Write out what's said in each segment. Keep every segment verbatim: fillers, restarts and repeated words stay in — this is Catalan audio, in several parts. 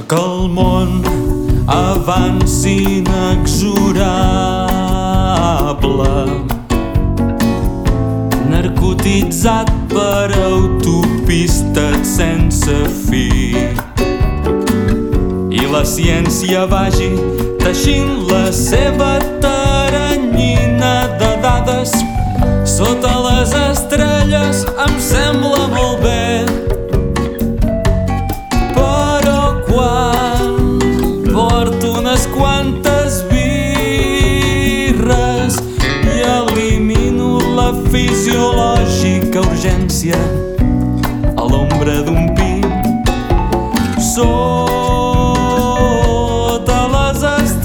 que el món avanci inexorable, narcotitzat per autopistes sense fi, i la ciència vagi teixint la seva teranyina de dades sota les estrelles. Em sembla molt bé, però quan porto unes quantes birres i elimino la fisiològica urgència a l'ombra d'un pi sota les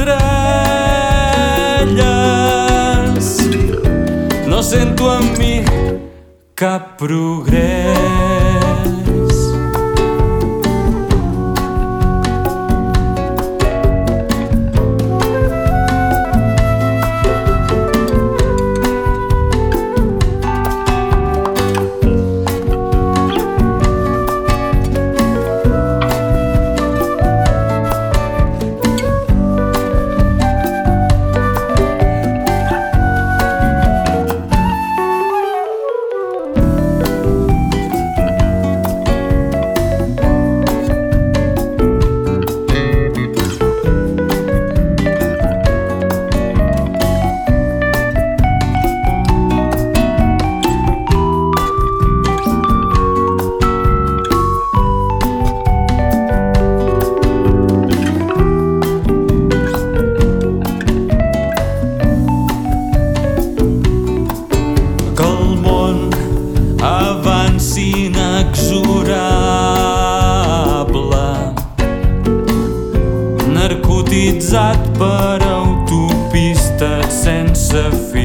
estrelles, no sento en mi cap progrés. Inexorable, narcotitzat per autopistes sense fi,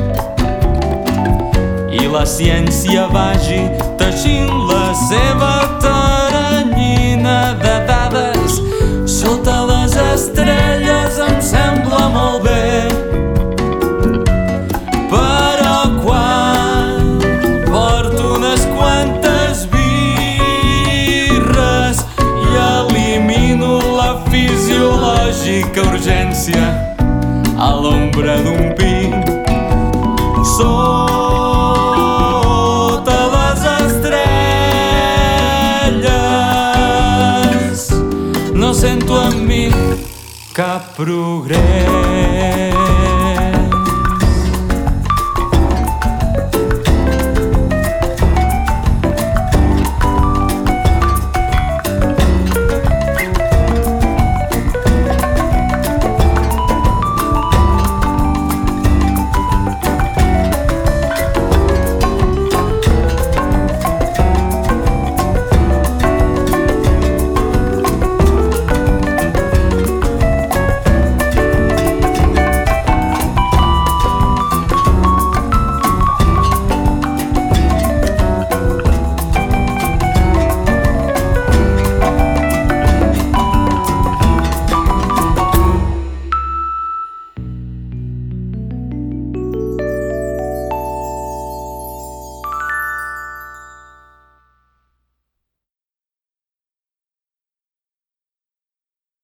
i la ciència vagi teixint la seva teranyina de dades sota les estrelles. Em sembla molt bé, però quan porto unes quantes birres i elimino la fisiològica urgència a l'ombra d'un pi sota les estrelles, no sento en mi cap progrés.